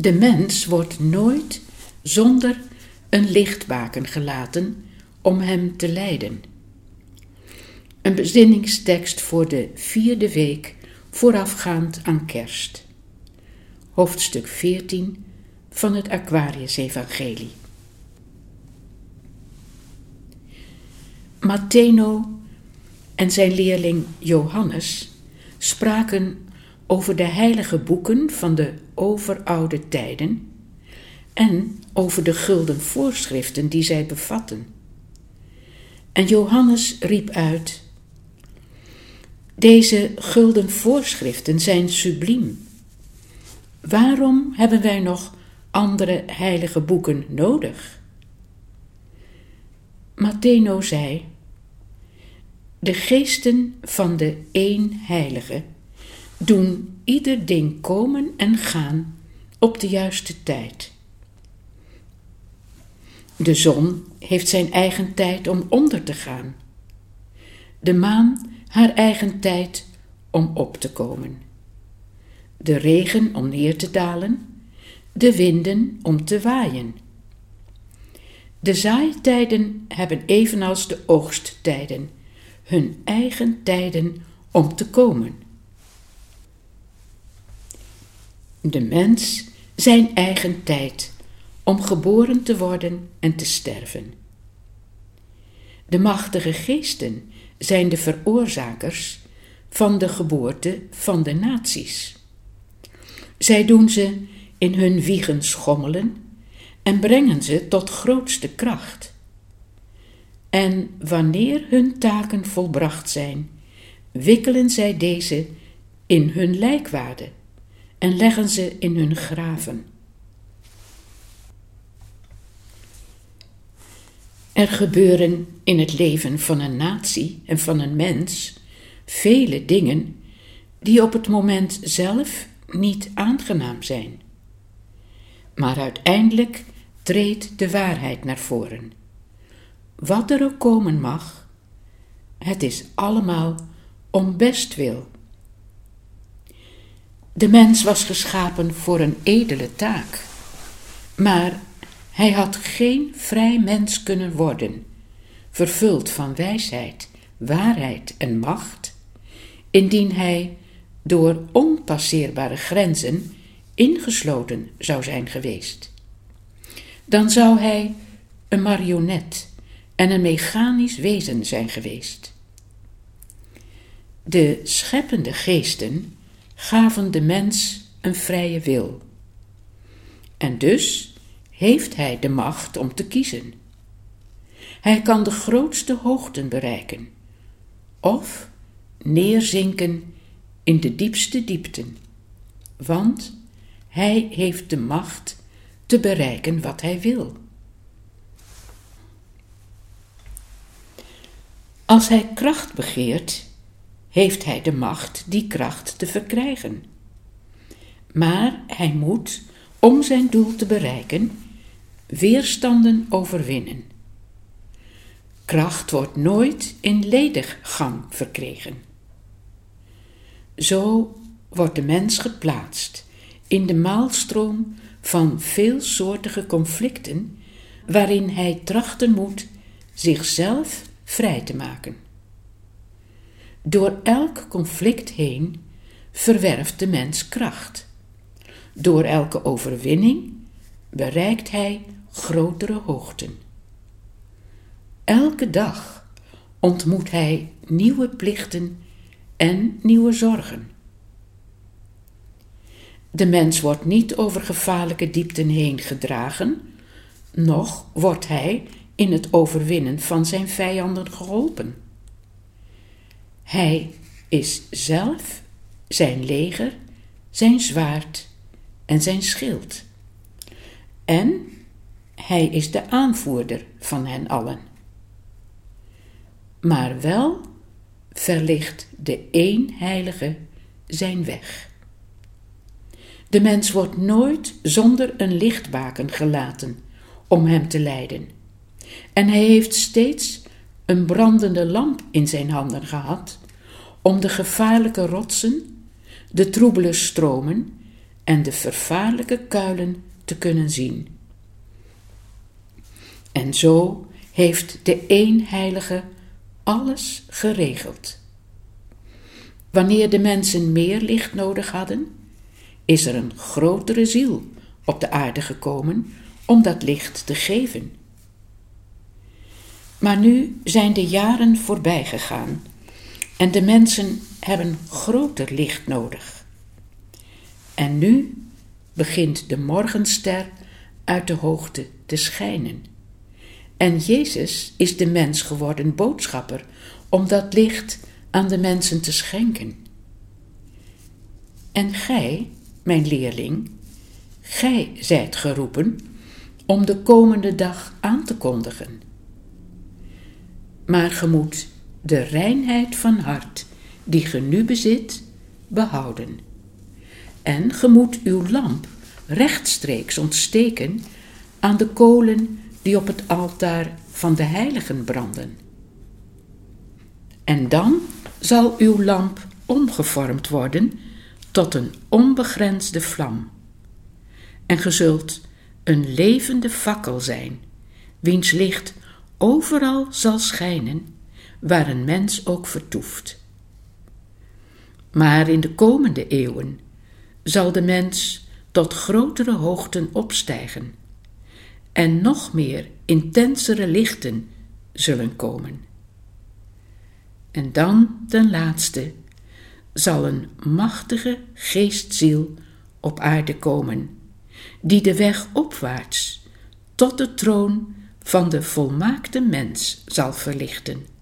De mens wordt nooit zonder een lichtbaken gelaten om hem te leiden. Een bezinningstekst voor de 4e week voorafgaand aan Kerst. Hoofdstuk 14 van het Aquarius-evangelie. Matteno en zijn leerling Johannes spraken over de heilige boeken van de overoude tijden en over de gulden voorschriften die zij bevatten. En Johannes riep uit: deze gulden voorschriften zijn subliem. Waarom hebben wij nog andere heilige boeken nodig? Matteno zei: de geesten van de één heilige doen ieder ding komen en gaan op de juiste tijd. De zon heeft zijn eigen tijd om onder te gaan. De maan haar eigen tijd om op te komen. De regen om neer te dalen. De winden om te waaien. De zaaitijden hebben evenals de oogsttijden hun eigen tijden om te komen. De mens zijn eigen tijd om geboren te worden en te sterven. De machtige geesten zijn de veroorzakers van de geboorte van de naties. Zij doen ze in hun wiegen schommelen en brengen ze tot grootste kracht. En wanneer hun taken volbracht zijn, wikkelen zij deze in hun lijkwade en leggen ze in hun graven. Er gebeuren in het leven van een natie en van een mens vele dingen die op het moment zelf niet aangenaam zijn. Maar uiteindelijk treedt de waarheid naar voren. Wat er ook komen mag, het is allemaal om bestwil. De mens was geschapen voor een edele taak, maar hij had geen vrij mens kunnen worden, vervuld van wijsheid, waarheid en macht, indien hij door onpasseerbare grenzen ingesloten zou zijn geweest. Dan zou hij een marionet en een mechanisch wezen zijn geweest. De scheppende geesten gaven de mens een vrije wil. En dus heeft hij de macht om te kiezen. Hij kan de grootste hoogten bereiken of neerzinken in de diepste diepten, want hij heeft de macht te bereiken wat hij wil. Als hij kracht begeert, heeft hij de macht die kracht te verkrijgen. Maar hij moet, om zijn doel te bereiken, weerstanden overwinnen. Kracht wordt nooit in lediggang verkregen. Zo wordt de mens geplaatst in de maalstroom van veelsoortige conflicten, waarin hij trachten moet zichzelf vrij te maken. Door elk conflict heen verwerft de mens kracht. Door elke overwinning bereikt hij grotere hoogten. Elke dag ontmoet hij nieuwe plichten en nieuwe zorgen. De mens wordt niet over gevaarlijke diepten heen gedragen, noch wordt hij in het overwinnen van zijn vijanden geholpen. Hij is zelf zijn leger, zijn zwaard en zijn schild. En hij is de aanvoerder van hen allen. Maar wel verlicht de eenheilige zijn weg. De mens wordt nooit zonder een lichtbaken gelaten om hem te leiden. En hij heeft steeds een brandende lamp in zijn handen gehad om de gevaarlijke rotsen, de troebele stromen en de vervaarlijke kuilen te kunnen zien. En zo heeft de eenheilige alles geregeld. Wanneer de mensen meer licht nodig hadden, is er een grotere ziel op de aarde gekomen om dat licht te geven. Maar nu zijn de jaren voorbij gegaan en de mensen hebben groter licht nodig. En nu begint de morgenster uit de hoogte te schijnen. En Jezus is de mens geworden boodschapper om dat licht aan de mensen te schenken. En gij, mijn leerling, gij zijt geroepen om de komende dag aan te kondigen. Maar ge moet de reinheid van hart die ge nu bezit, behouden. En ge moet uw lamp rechtstreeks ontsteken aan de kolen die op het altaar van de heiligen branden. En dan zal uw lamp omgevormd worden tot een onbegrensde vlam. En ge zult een levende fakkel zijn, wiens licht overal zal schijnen, waar een mens ook vertoeft. Maar in de komende eeuwen zal de mens tot grotere hoogten opstijgen en nog meer intensere lichten zullen komen. En dan ten laatste zal een machtige geestziel op aarde komen, die de weg opwaarts tot de troon van de volmaakte mens zal verlichten.